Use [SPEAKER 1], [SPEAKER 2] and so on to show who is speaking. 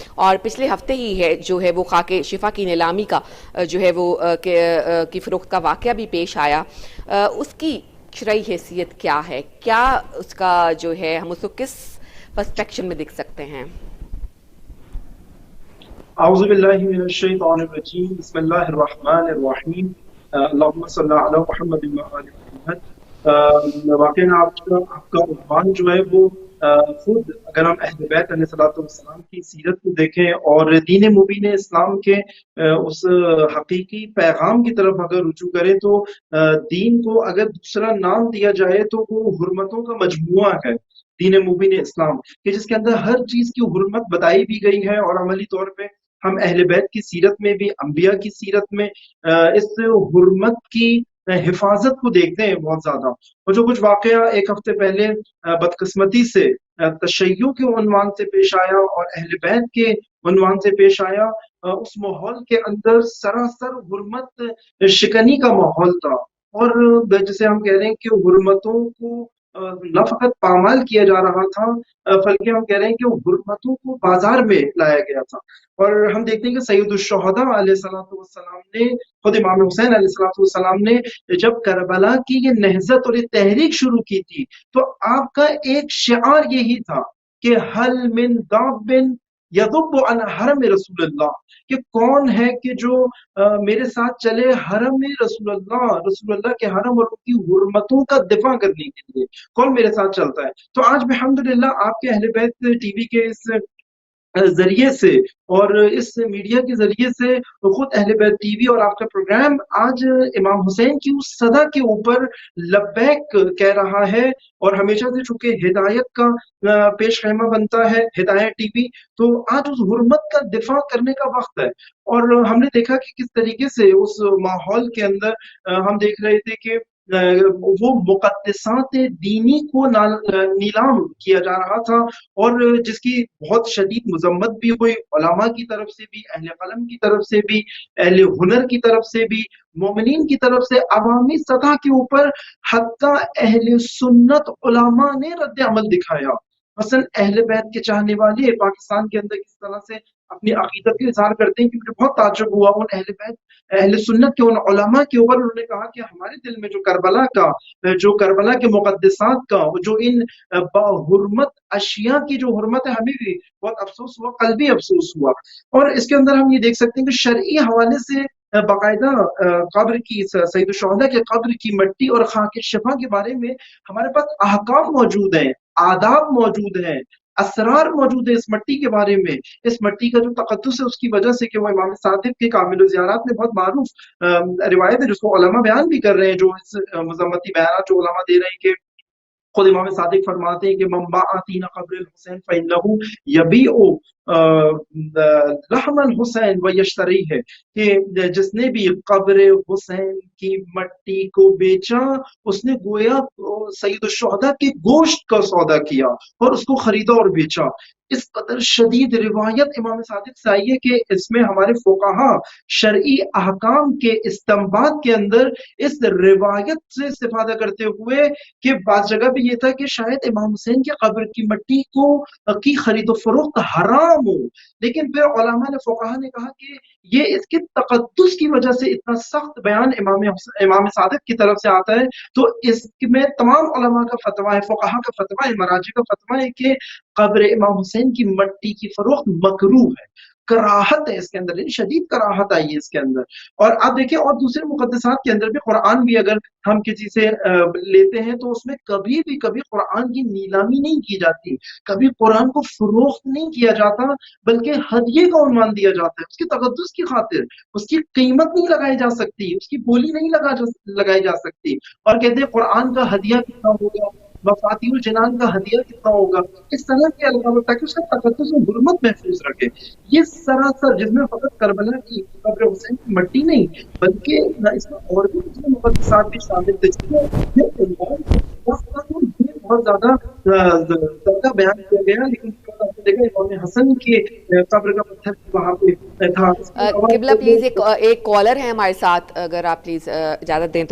[SPEAKER 1] اور پچھلے ہفتے ہی ہے جو ہے وہ خاک شفا کی نیلامی کا جو ہے وہ کی فروخت کا واقعہ بھی پیش آیا. اس کی شرعی حیثیت کیا ہے؟ کیا اس کا جو ہے ہم اس کو کس پرسپیکشن میں دیکھ سکتے ہیں؟
[SPEAKER 2] اعوذ باللہ من الشیطان الرجیم بسم اللہ الرحمن الرحیم اللہم صلی علی محمد و آل محمد. واقعا آپ کا عنوان جو ہے وہ خود اگر ہم اہل بیت علیہ الصلوۃ والسلام کی سیرت کو دیکھیں اور دین مبین اسلام کے اس حقیقی پیغام کی طرف اگر رجوع کریں تو دین کو اگر دوسرا نام دیا جائے تو وہ حرمتوں کا مجموعہ ہے. دین مبین اسلام کہ جس کے اندر ہر چیز کی حرمت بتائی بھی گئی ہے، اور عملی طور پہ ہم اہل بیت کی سیرت میں بھی، انبیاء کی سیرت میں اس حرمت کی حفاظت کو دیکھتے ہیں بہت زیادہ. اور جو کچھ واقعہ ایک ہفتے پہلے بدقسمتی سے تشیع کے عنوان سے پیش آیا اور اہل بیت کے عنوان سے پیش آیا، اس ماحول کے اندر سراسر حرمت شکنی کا ماحول تھا. اور جسے ہم کہہ رہے ہیں کہ حرمتوں کو نہ فقط پامال کیا جا رہا تھا، بلکہ ہم کہہ رہے ہیں کہ حرمتوں کو بازار میں لایا گیا تھا. اور ہم دیکھتے ہیں کہ سید الشہداء علیہ الصلوۃ والسلام نے، خود امام حسین علیہ الصلوۃ والسلام نے جب کربلا کی یہ نہضت اور یہ تحریک شروع کی تھی تو آپ کا ایک شعار یہی تھا کہ حل من داب یذب عن حرم رسول اللہ، کہ کون ہے کہ جو میرے ساتھ چلے حرم رسول اللہ کے حرم اور ان کی حرمتوں کا دفاع کرنے کے لیے، کون میرے ساتھ چلتا ہے. تو آج الحمدللہ آپ کے اہل بیت ٹی وی کے اس ذریعے سے اور اس میڈیا کے ذریعے سے خود اہل بیت ٹی وی اور آپ کا پروگرام آج امام حسین کی اس صدا کے اوپر لبیک کہہ رہا ہے. اور ہمیشہ سے چونکہ ہدایت کا پیش خیمہ بنتا ہے ہدایت ٹی وی، تو آج اس حرمت کا دفاع کرنے کا وقت ہے. اور ہم نے دیکھا کہ کس طریقے سے اس ماحول کے اندر ہم دیکھ رہے تھے کہ وہ مقدسات دینی کو نیلام کیا جا رہا تھا، اور جس کی بہت شدید مذمت بھی ہوئی علماء کی طرف سے بھی، اہل قلم کی طرف سے بھی، اہل ہنر کی طرف سے بھی، مومنین کی طرف سے، عوامی سطح کے اوپر حتیٰ اہل سنت علماء نے رد عمل دکھایا. مثلا اہل بیت کے چاہنے والے پاکستان کے اندر کس طرح سے اپنی عقیدت کا اظہار کرتے ہیں کہ مجھے بہت تعجب ہوا ان اہل بیت اہل سنت کے ان علماء کے اوپر. انہوں نے کہا کہ ہمارے دل میں جو کربلا کے مقدسات کا، جو ان حرمت اشیاء کی جو حرمت ہے، ہمیں بھی بہت افسوس ہوا، قلبی افسوس ہوا. اور اس کے اندر ہم یہ دیکھ سکتے ہیں کہ شرعی حوالے سے باقاعدہ قبر کی، سید الشہداء کے قبر کی مٹی اور خاک شفا کے بارے میں ہمارے پاس احکام موجود ہیں، آداب موجود ہیں، اسرار موجود ہے اس مٹی کے بارے میں. اس مٹی کا جو تقدس ہے اس کی وجہ سے کہ وہ امام صادق کے کامل الزیارات میں بہت معروف روایت ہے جس کو علماء بیان بھی کر رہے ہیں، جو اس مذمتی بیانات جو علماء دے رہے ہیں کہ خود امام صادق فرماتے ہیں کہ من باع تین قبر الحسین فإنہ یبیع لحم الحسین ویشتری، ہے کہ جس نے بھی قبر حسین کی مٹی کو بیچا اس نے گویا سید الشہداء کے گوشت کا سودا کیا اور اس کو خریدا اور بیچا. اس قدر شدید روایت امام صادق سے آئی ہے کہ اس میں ہمارے فقہا شرعی احکام کے استنباط کے اندر اس روایت سے استفادہ کرتے ہوئے کہ بعض جگہ پہ یہ تھا کہ شاید امام حسین کی قبر کی مٹی کی خرید و فروخت حرام ہو، لیکن پھر علماء نے، فقہا نے کہا کہ یہ اس کے تقدس کی وجہ سے اتنا سخت بیان امام صادق کی طرف سے آتا ہے. تو اس میں تمام علماء کا فتویٰ ہے، فقہا کا فتویٰ ہے، مراجع کا فتویٰ ہے کہ قبر امام حسین کی مٹی کی فروخت مکروہ ہے، کراہت ہے اس کے اندر، شدید کراہت آئی ہے اس کے اندر. اور آپ دیکھیں اور دوسرے مقدسات کے اندر بھی، قرآن بھی اگر ہم کسی سے لیتے ہیں تو اس میں کبھی قرآن کی نیلامی نہیں کی جاتی، کبھی قرآن کو فروخت نہیں کیا جاتا، بلکہ ہدیے کا عنوان دیا جاتا ہے اس کی تقدس کی خاطر. اس کی قیمت نہیں لگائی جا سکتی، اس کی بولی نہیں لگائی جا سکتی، اور کہتے ہیں قرآن کا ہدیہ کتنا ہوگا، مفاتیح الجنان کا ہدیہ کتنا ہوگا، اس طرح کے الفاظ تاکہ اس کا تقدس و حرمت محفوظ رکھے. یہ سراسر جس میں فقط کربلا کی قبر حسین کی مٹی نہیں بلکہ اس میں اور بھی دوسرے مقدسات بھی شامل تھے، بہت زیادہ بیان کیا گیا. لیکن دیکھا امام حسن کے قبر کا پتھر وہاں پہ تھا.
[SPEAKER 1] قبلہ پلیز ایک کالر ہے ہمارے ساتھ، اگر آپ پلیز اجازت دیں تو